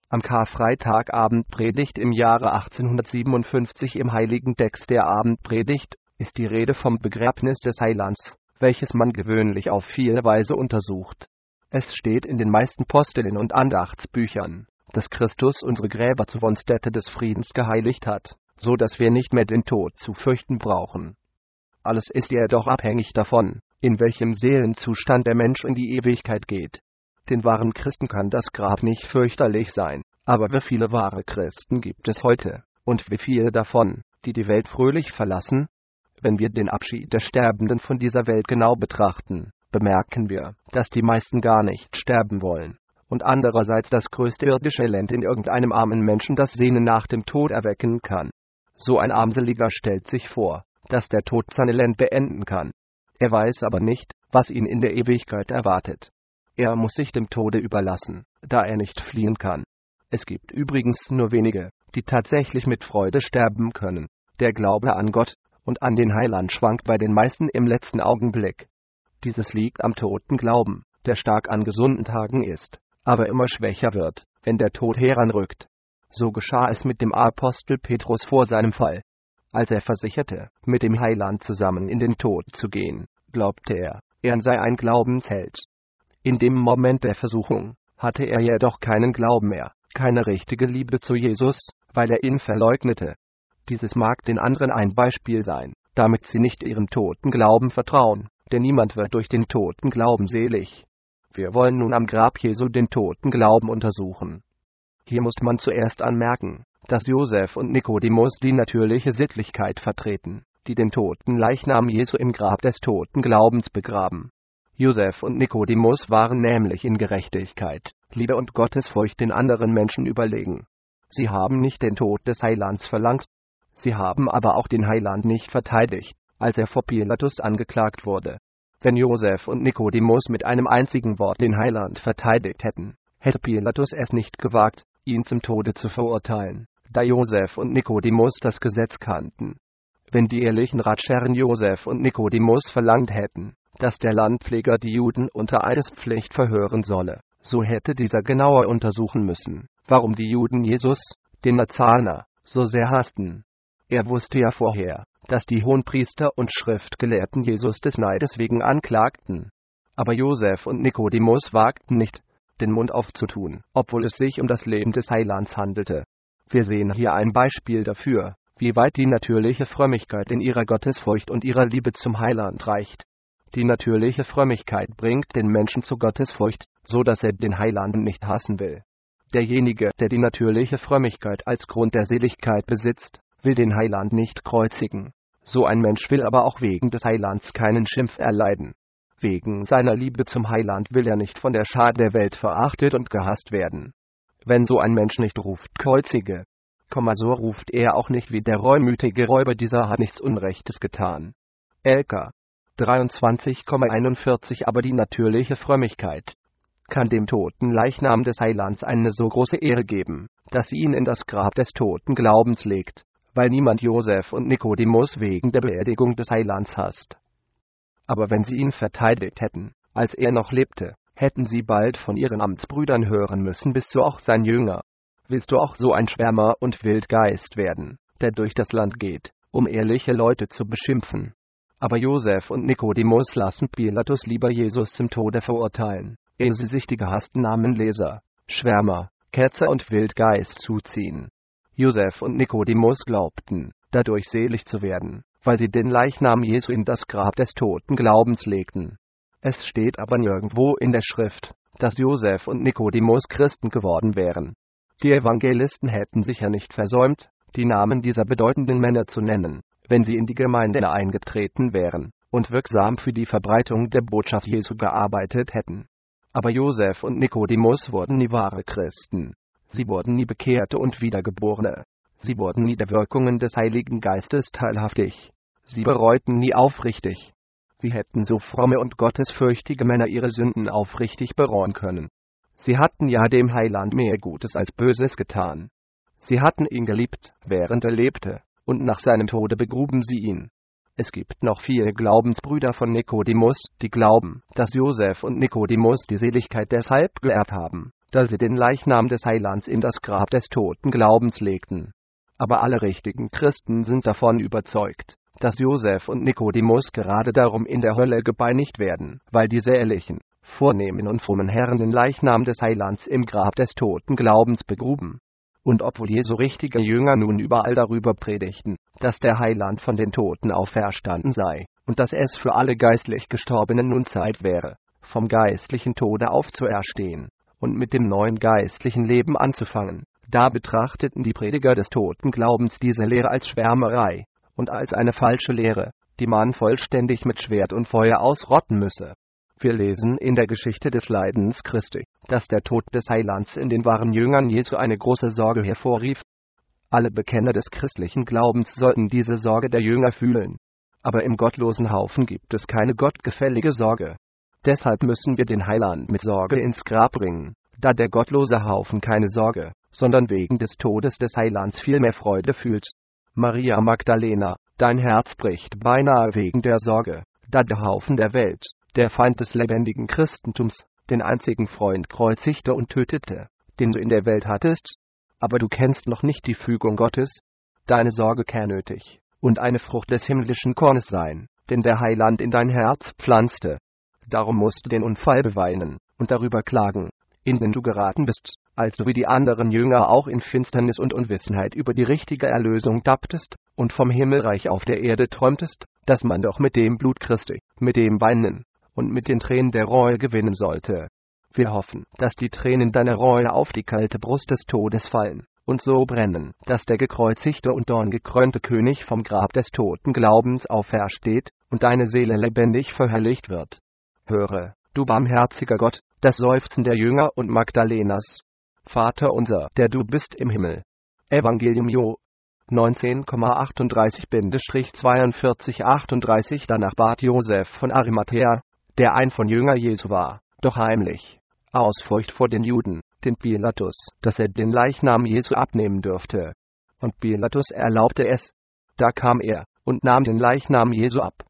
Am Karfreitagabendpredigt im Jahre 1857 im heiligen Text der Abendpredigt ist die Rede vom Begräbnis des Heilands, welches man gewöhnlich auf viele Weise untersucht. Es steht in den meisten Posteln und Andachtsbüchern, dass Christus unsere Gräber zur Wohnstätte des Friedens geheiligt hat, so dass wir nicht mehr den Tod zu fürchten brauchen. Alles ist jedoch abhängig davon, in welchem Seelenzustand der Mensch in die Ewigkeit geht. Den wahren Christen kann das Grab nicht fürchterlich sein, aber wie viele wahre Christen gibt es heute, und wie viele davon, die die Welt fröhlich verlassen? Wenn wir den Abschied der Sterbenden von dieser Welt genau betrachten, bemerken wir, dass die meisten gar nicht sterben wollen, und andererseits das größte irdische Elend in irgendeinem armen Menschen das Sehnen nach dem Tod erwecken kann. So ein Armseliger stellt sich vor, dass der Tod sein Elend beenden kann. Er weiß aber nicht, was ihn in der Ewigkeit erwartet. Er muss sich dem Tode überlassen, da er nicht fliehen kann. Es gibt übrigens nur wenige, die tatsächlich mit Freude sterben können. Der Glaube an Gott und an den Heiland schwankt bei den meisten im letzten Augenblick. Dieses liegt am toten Glauben, der stark an gesunden Tagen ist, aber immer schwächer wird, wenn der Tod heranrückt. So geschah es mit dem Apostel Petrus vor seinem Fall. Als er versicherte, mit dem Heiland zusammen in den Tod zu gehen, glaubte er sei ein Glaubensheld. In dem Moment der Versuchung hatte er jedoch keinen Glauben mehr, keine richtige Liebe zu Jesus, weil er ihn verleugnete. Dieses mag den anderen ein Beispiel sein, damit sie nicht ihrem toten Glauben vertrauen, denn niemand wird durch den toten Glauben selig. Wir wollen nun am Grab Jesu den toten Glauben untersuchen. Hier muss man zuerst anmerken, dass Josef und Nikodemus die natürliche Sittlichkeit vertreten, die den toten Leichnam Jesu im Grab des toten Glaubens begraben. Josef und Nikodemus waren nämlich in Gerechtigkeit, Liebe und Gottesfurcht den anderen Menschen überlegen. Sie haben nicht den Tod des Heilands verlangt, sie haben aber auch den Heiland nicht verteidigt, als er vor Pilatus angeklagt wurde. Wenn Josef und Nikodemus mit einem einzigen Wort den Heiland verteidigt hätten, hätte Pilatus es nicht gewagt, ihn zum Tode zu verurteilen, da Josef und Nikodemus das Gesetz kannten. Wenn die ehrlichen Ratschherren Josef und Nikodemus verlangt hätten, dass der Landpfleger die Juden unter Eidespflicht verhören solle, so hätte dieser genauer untersuchen müssen, warum die Juden Jesus, den Nazarener, so sehr hassten. Er wusste ja vorher, dass die Hohenpriester und Schriftgelehrten Jesus des Neides wegen anklagten. Aber Josef und Nikodemus wagten nicht, den Mund aufzutun, obwohl es sich um das Leben des Heilands handelte. Wir sehen hier ein Beispiel dafür, wie weit die natürliche Frömmigkeit in ihrer Gottesfurcht und ihrer Liebe zum Heiland reicht. Die natürliche Frömmigkeit bringt den Menschen zu Gottesfurcht, so dass er den Heiland nicht hassen will. Derjenige, der die natürliche Frömmigkeit als Grund der Seligkeit besitzt, will den Heiland nicht kreuzigen. So ein Mensch will aber auch wegen des Heilands keinen Schimpf erleiden. Wegen seiner Liebe zum Heiland will er nicht von der Schar der Welt verachtet und gehasst werden. Wenn so ein Mensch nicht ruft, kreuzige, so ruft er auch nicht wie der reumütige Räuber, dieser hat nichts Unrechtes getan. LK 23,41 Aber die natürliche Frömmigkeit kann dem toten Leichnam des Heilands eine so große Ehre geben, dass sie ihn in das Grab des toten Glaubens legt, weil niemand Josef und Nikodemus wegen der Beerdigung des Heilands hasst. Aber wenn sie ihn verteidigt hätten, als er noch lebte, hätten sie bald von ihren Amtsbrüdern hören müssen: Bist du auch sein Jünger? Willst du auch so ein Schwärmer und Wildgeist werden, der durch das Land geht, um ehrliche Leute zu beschimpfen? Aber Josef und Nikodemus lassen Pilatus lieber Jesus zum Tode verurteilen, ehe sie sich die gehassten Namen Leser, Schwärmer, Ketzer und Wildgeist zuziehen. Josef und Nikodemus glaubten, dadurch selig zu werden, weil sie den Leichnam Jesu in das Grab des toten Glaubens legten. Es steht aber nirgendwo in der Schrift, dass Josef und Nikodemus Christen geworden wären. Die Evangelisten hätten sicher nicht versäumt, die Namen dieser bedeutenden Männer zu nennen, wenn sie in die Gemeinde eingetreten wären und wirksam für die Verbreitung der Botschaft Jesu gearbeitet hätten. Aber Josef und Nikodemus wurden nie wahre Christen. Sie wurden nie Bekehrte und Wiedergeborene. Sie wurden nie der Wirkungen des Heiligen Geistes teilhaftig. Sie bereuten nie aufrichtig. Wie hätten so fromme und gottesfürchtige Männer ihre Sünden aufrichtig bereuen können? Sie hatten ja dem Heiland mehr Gutes als Böses getan. Sie hatten ihn geliebt, während er lebte, und nach seinem Tode begruben sie ihn. Es gibt noch viele Glaubensbrüder von Nikodemus, die glauben, dass Josef und Nikodemus die Seligkeit deshalb geerbt haben, da sie den Leichnam des Heilands in das Grab des toten Glaubens legten. Aber alle richtigen Christen sind davon überzeugt, dass Josef und Nikodemus gerade darum in der Hölle gepeinigt werden, weil diese ehrlichen, vornehmen und frommen Herren den Leichnam des Heilands im Grab des toten Glaubens begruben. Und obwohl Jesu richtige Jünger nun überall darüber predigten, dass der Heiland von den Toten auferstanden sei, und dass es für alle geistlich Gestorbenen nun Zeit wäre, vom geistlichen Tode aufzuerstehen und mit dem neuen geistlichen Leben anzufangen, da betrachteten die Prediger des toten Glaubens diese Lehre als Schwärmerei und als eine falsche Lehre, die man vollständig mit Schwert und Feuer ausrotten müsse. Wir lesen in der Geschichte des Leidens Christi, dass der Tod des Heilands in den wahren Jüngern Jesu eine große Sorge hervorrief. Alle Bekenner des christlichen Glaubens sollten diese Sorge der Jünger fühlen. Aber im gottlosen Haufen gibt es keine gottgefällige Sorge. Deshalb müssen wir den Heiland mit Sorge ins Grab bringen, da der gottlose Haufen keine Sorge, sondern wegen des Todes des Heilands viel mehr Freude fühlt. Maria Magdalena, dein Herz bricht beinahe wegen der Sorge, da der Haufen der Welt, der Feind des lebendigen Christentums, den einzigen Freund kreuzigte und tötete, den du in der Welt hattest. Aber du kennst noch nicht die Fügung Gottes. Deine Sorge kann nötig und eine Frucht des himmlischen Kornes sein, den der Heiland in dein Herz pflanzte. Darum musst du den Unfall beweinen und darüber klagen, in den du geraten bist, als du wie die anderen Jünger auch in Finsternis und Unwissenheit über die richtige Erlösung tapptest und vom Himmelreich auf der Erde träumtest, dass man doch mit dem Blut Christi, mit dem Weinen und mit den Tränen der Reue gewinnen sollte. Wir hoffen, dass die Tränen deiner Reue auf die kalte Brust des Todes fallen und so brennen, dass der gekreuzigte und dorngekrönte König vom Grab des toten Glaubens aufersteht und deine Seele lebendig verherrlicht wird. Höre, du barmherziger Gott, das Seufzen der Jünger und Magdalenas. Vater unser, der du bist im Himmel. Evangelium Jo 19,38-4238. Danach bat Josef von Arimathäa, der ein von Jünger Jesu war, doch heimlich, aus Furcht vor den Juden, den Pilatus, dass er den Leichnam Jesu abnehmen dürfte. Und Pilatus erlaubte es. Da kam er und nahm den Leichnam Jesu ab.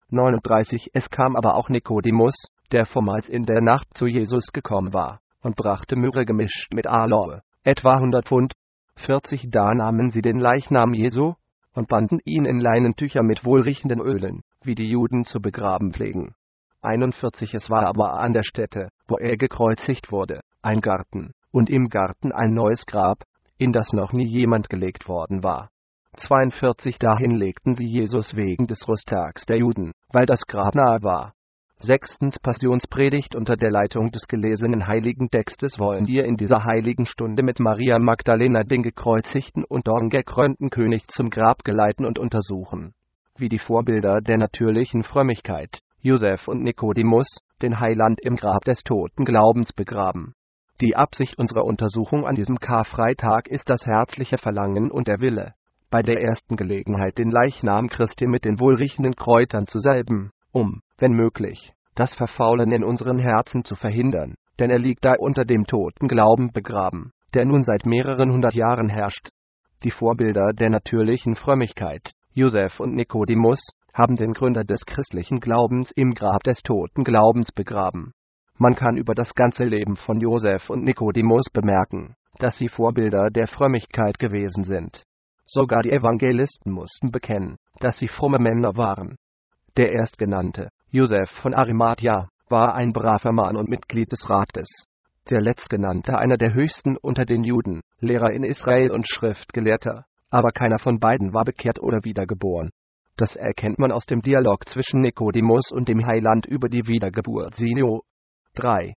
39. Es kam aber auch Nikodemus, der vormals in der Nacht zu Jesus gekommen war, und brachte Myrrhe gemischt mit Aloe, etwa 100 Pfund. 40. Da nahmen sie den Leichnam Jesu und banden ihn in Leinentücher mit wohlriechenden Ölen, wie die Juden zu begraben pflegen. 41. Es war aber an der Stätte, wo er gekreuzigt wurde, ein Garten, und im Garten ein neues Grab, in das noch nie jemand gelegt worden war. 42. Dahin legten sie Jesus wegen des Ruhestags der Juden, weil das Grab nahe war. 6. Passionspredigt. Unter der Leitung des gelesenen heiligen Textes wollen wir in dieser heiligen Stunde mit Maria Magdalena den gekreuzigten und dorngekrönten König zum Grab geleiten und untersuchen, wie die Vorbilder der natürlichen Frömmigkeit, Josef und Nikodemus, den Heiland im Grab des toten Glaubens begraben. Die Absicht unserer Untersuchung an diesem Karfreitag ist das herzliche Verlangen und der Wille, bei der ersten Gelegenheit den Leichnam Christi mit den wohlriechenden Kräutern zu salben, wenn möglich, das Verfaulen in unseren Herzen zu verhindern, denn er liegt da unter dem toten Glauben begraben, der nun seit mehreren 100 Jahren herrscht. Die Vorbilder der natürlichen Frömmigkeit, Josef und Nikodemus, haben den Gründer des christlichen Glaubens im Grab des toten Glaubens begraben. Man kann über das ganze Leben von Josef und Nikodemus bemerken, dass sie Vorbilder der Frömmigkeit gewesen sind. Sogar die Evangelisten mussten bekennen, dass sie fromme Männer waren. Der Erstgenannte, Josef von Arimathäa, war ein braver Mann und Mitglied des Rates. Der Letztgenannte einer der höchsten unter den Juden, Lehrer in Israel und Schriftgelehrter, aber keiner von beiden war bekehrt oder wiedergeboren. Das erkennt man aus dem Dialog zwischen Nikodemus und dem Heiland über die Wiedergeburt. Sino 3,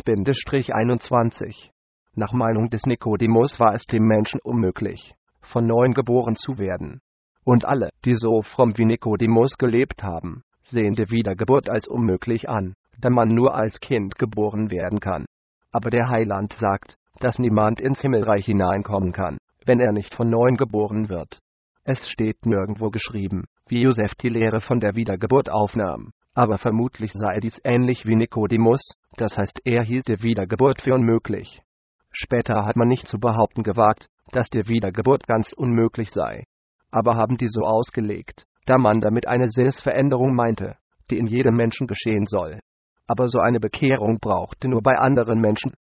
1-21. Nach Meinung des Nikodemus war es dem Menschen unmöglich, von neuem geboren zu werden. Und alle, die so fromm wie Nikodemus gelebt haben, sehen die Wiedergeburt als unmöglich an, da man nur als Kind geboren werden kann. Aber der Heiland sagt, dass niemand ins Himmelreich hineinkommen kann, wenn er nicht von neuem geboren wird. Es steht nirgendwo geschrieben, wie Josef die Lehre von der Wiedergeburt aufnahm, aber vermutlich sei dies ähnlich wie Nikodemus, das heißt, er hielt die Wiedergeburt für unmöglich. Später hat man nicht zu behaupten gewagt, dass die Wiedergeburt ganz unmöglich sei. Aber haben die so ausgelegt, da man damit eine Sinnesveränderung meinte, die in jedem Menschen geschehen soll. Aber so eine Bekehrung brauchte nur bei anderen Menschen,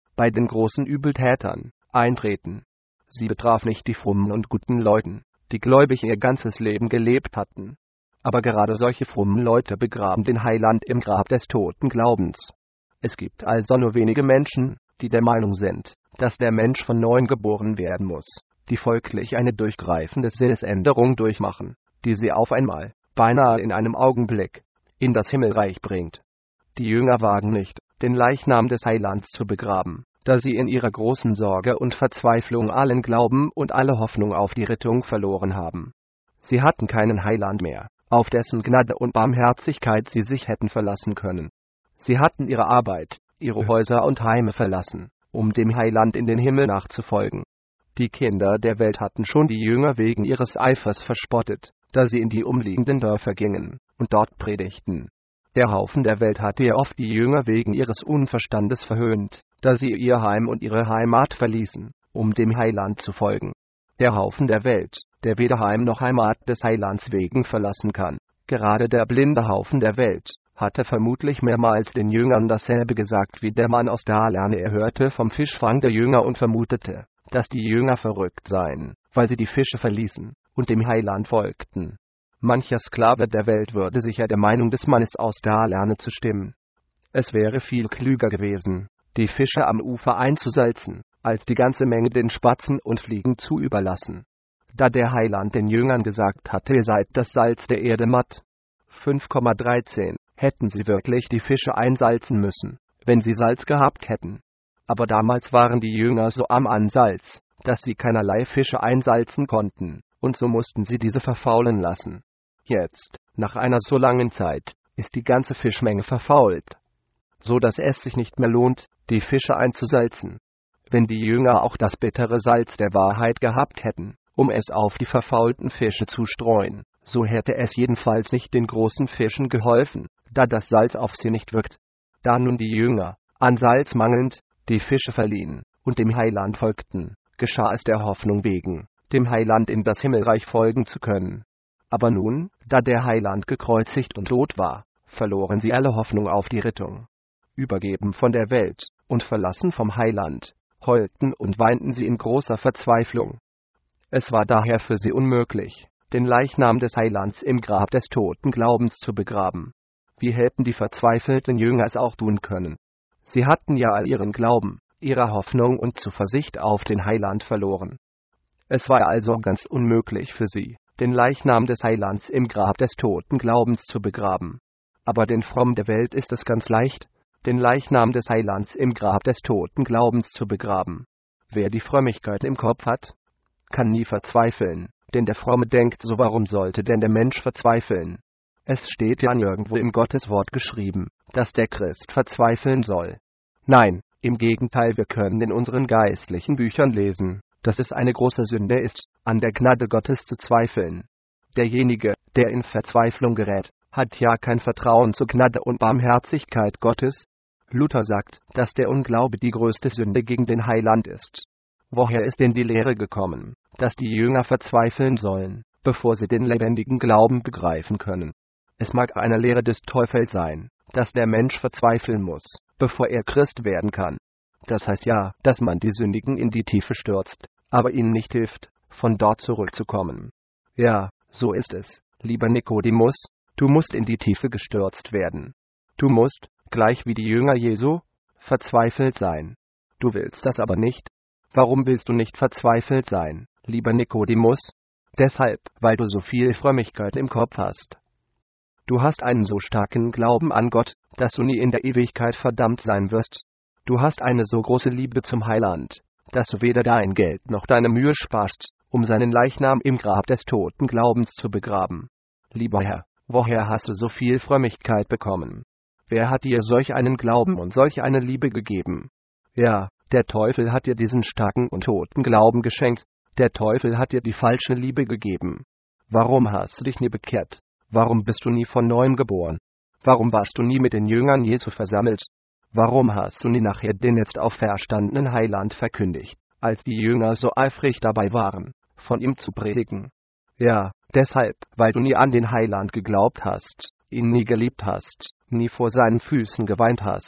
bei den großen Übeltätern, eintreten. Sie betraf nicht die frommen und guten Leute, die gläubig ihr ganzes Leben gelebt hatten. Aber gerade solche frommen Leute begraben den Heiland im Grab des toten Glaubens. Es gibt also nur wenige Menschen, die der Meinung sind, dass der Mensch von neuem geboren werden muss, die folglich eine durchgreifende Sinnesänderung durchmachen, die sie auf einmal, beinahe in einem Augenblick, in das Himmelreich bringt. Die Jünger wagen nicht, den Leichnam des Heilands zu begraben, da sie in ihrer großen Sorge und Verzweiflung allen Glauben und alle Hoffnung auf die Rettung verloren haben. Sie hatten keinen Heiland mehr, auf dessen Gnade und Barmherzigkeit sie sich hätten verlassen können. Sie hatten ihre Arbeit, ihre Häuser und Heime verlassen, um dem Heiland in den Himmel nachzufolgen. Die Kinder der Welt hatten schon die Jünger wegen ihres Eifers verspottet, da sie in die umliegenden Dörfer gingen und dort predigten. Der Haufen der Welt hatte ja oft die Jünger wegen ihres Unverstandes verhöhnt, da sie ihr Heim und ihre Heimat verließen, um dem Heiland zu folgen. Der Haufen der Welt, der weder Heim noch Heimat des Heilands wegen verlassen kann, gerade der blinde Haufen der Welt, hatte vermutlich mehrmals den Jüngern dasselbe gesagt wie der Mann aus Dalarne. Er hörte vom Fischfang der Jünger und vermutete, dass die Jünger verrückt seien, weil sie die Fische verließen und dem Heiland folgten. Mancher Sklave der Welt würde sicher der Meinung des Mannes aus Dalarne zustimmen. Es wäre viel klüger gewesen, die Fische am Ufer einzusalzen, als die ganze Menge den Spatzen und Fliegen zu überlassen. Da der Heiland den Jüngern gesagt hatte, ihr seid das Salz der Erde matt. 5,13 hätten sie wirklich die Fische einsalzen müssen, wenn sie Salz gehabt hätten. Aber damals waren die Jünger so arm an Salz, dass sie keinerlei Fische einsalzen konnten, und so mussten sie diese verfaulen lassen. Jetzt, nach einer so langen Zeit, ist die ganze Fischmenge verfault, so dass es sich nicht mehr lohnt, die Fische einzusalzen. Wenn die Jünger auch das bittere Salz der Wahrheit gehabt hätten, um es auf die verfaulten Fische zu streuen, so hätte es jedenfalls nicht den großen Fischen geholfen, da das Salz auf sie nicht wirkt. Da nun die Jünger, an Salz mangelnd, die Fische verliehen und dem Heiland folgten, geschah es der Hoffnung wegen, dem Heiland in das Himmelreich folgen zu können. Aber nun, da der Heiland gekreuzigt und tot war, verloren sie alle Hoffnung auf die Rettung. Übergeben von der Welt und verlassen vom Heiland, heulten und weinten sie in großer Verzweiflung. Es war daher für sie unmöglich, den Leichnam des Heilands im Grab des toten Glaubens zu begraben. Wie hätten die verzweifelten Jünger es auch tun können? Sie hatten ja all ihren Glauben, ihre Hoffnung und Zuversicht auf den Heiland verloren. Es war also ganz unmöglich für sie, den Leichnam des Heilands im Grab des toten Glaubens zu begraben. Aber den Frommen der Welt ist es ganz leicht, den Leichnam des Heilands im Grab des toten Glaubens zu begraben. Wer die Frömmigkeit im Kopf hat, kann nie verzweifeln, denn der Fromme denkt so, warum sollte denn der Mensch verzweifeln? Es steht ja nirgendwo im Gotteswort geschrieben, dass der Christ verzweifeln soll. Nein, im Gegenteil, wir können in unseren geistlichen Büchern lesen, dass es eine große Sünde ist, an der Gnade Gottes zu zweifeln. Derjenige, der in Verzweiflung gerät, hat ja kein Vertrauen zur Gnade und Barmherzigkeit Gottes. Luther sagt, dass der Unglaube die größte Sünde gegen den Heiland ist. Woher ist denn die Lehre gekommen, dass die Jünger verzweifeln sollen, bevor sie den lebendigen Glauben begreifen können? Es mag eine Lehre des Teufels sein, dass der Mensch verzweifeln muss, bevor er Christ werden kann. Das heißt ja, dass man die Sündigen in die Tiefe stürzt, aber ihnen nicht hilft, von dort zurückzukommen. Ja, so ist es, lieber Nikodemus, du musst in die Tiefe gestürzt werden. Du musst, gleich wie die Jünger Jesu, verzweifelt sein. Du willst das aber nicht. Warum willst du nicht verzweifelt sein, lieber Nikodemus? Deshalb, weil du so viel Frömmigkeit im Kopf hast. Du hast einen so starken Glauben an Gott, dass du nie in der Ewigkeit verdammt sein wirst. Du hast eine so große Liebe zum Heiland, dass du weder dein Geld noch deine Mühe sparst, um seinen Leichnam im Grab des toten Glaubens zu begraben. Lieber Herr, woher hast du so viel Frömmigkeit bekommen? Wer hat dir solch einen Glauben und solch eine Liebe gegeben? Ja, der Teufel hat dir diesen starken und toten Glauben geschenkt. Der Teufel hat dir die falsche Liebe gegeben. Warum hast du dich nie bekehrt? Warum bist du nie von neuem geboren? Warum warst du nie mit den Jüngern Jesu versammelt? Warum hast du nie nachher den jetzt auferstandenen Heiland verkündigt, als die Jünger so eifrig dabei waren, von ihm zu predigen? Ja, deshalb, weil du nie an den Heiland geglaubt hast, ihn nie geliebt hast, nie vor seinen Füßen geweint hast,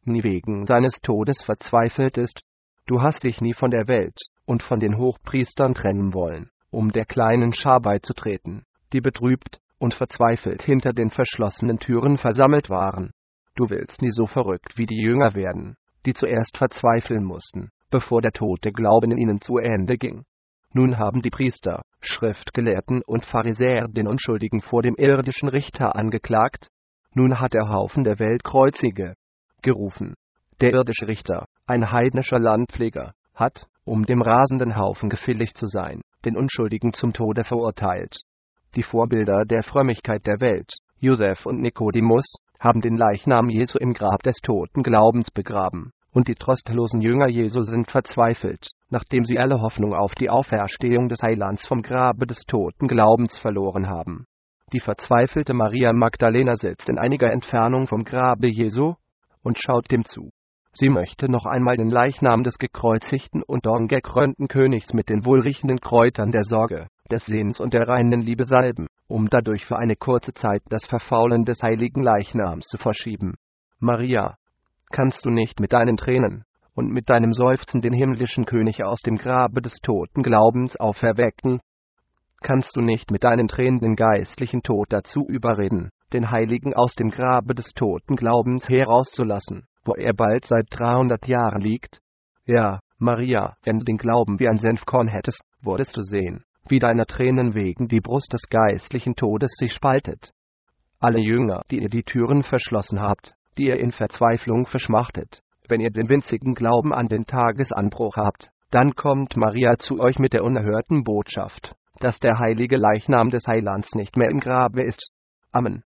nie wegen seines Todes verzweifelt ist. Du hast dich nie von der Welt und von den Hochpriestern trennen wollen, um der kleinen Schar beizutreten, die betrübt und verzweifelt hinter den verschlossenen Türen versammelt waren. Du willst nie so verrückt wie die Jünger werden, die zuerst verzweifeln mussten, bevor der tote Glauben in ihnen zu Ende ging. Nun haben die Priester, Schriftgelehrten und Pharisäer den Unschuldigen vor dem irdischen Richter angeklagt. Nun hat der Haufen der Weltkreuzige gerufen. Der irdische Richter, ein heidnischer Landpfleger, hat, um dem rasenden Haufen gefällig zu sein, den Unschuldigen zum Tode verurteilt. Die Vorbilder der Frömmigkeit der Welt, Josef und Nikodemus, haben den Leichnam Jesu im Grab des toten Glaubens begraben, und die trostlosen Jünger Jesu sind verzweifelt, nachdem sie alle Hoffnung auf die Auferstehung des Heilands vom Grabe des toten Glaubens verloren haben. Die verzweifelte Maria Magdalena sitzt in einiger Entfernung vom Grabe Jesu und schaut dem zu. Sie möchte noch einmal den Leichnam des gekreuzigten und dorngekrönten Königs mit den wohlriechenden Kräutern der Sorge, des Sehns und der reinen Liebe salben, um dadurch für eine kurze Zeit das Verfaulen des heiligen Leichnams zu verschieben. Maria, kannst du nicht mit deinen Tränen und mit deinem Seufzen den himmlischen König aus dem Grabe des toten Glaubens auferwecken? Kannst du nicht mit deinen Tränen den geistlichen Tod dazu überreden, den Heiligen aus dem Grabe des toten Glaubens herauszulassen, wo er bald seit 300 Jahren liegt? Ja, Maria, wenn du den Glauben wie ein Senfkorn hättest, würdest du sehen, wie deiner Tränen wegen die Brust des geistlichen Todes sich spaltet. Alle Jünger, die ihr die Türen verschlossen habt, die ihr in Verzweiflung verschmachtet, wenn ihr den winzigen Glauben an den Tagesanbruch habt, dann kommt Maria zu euch mit der unerhörten Botschaft, dass der heilige Leichnam des Heilands nicht mehr im Grabe ist. Amen.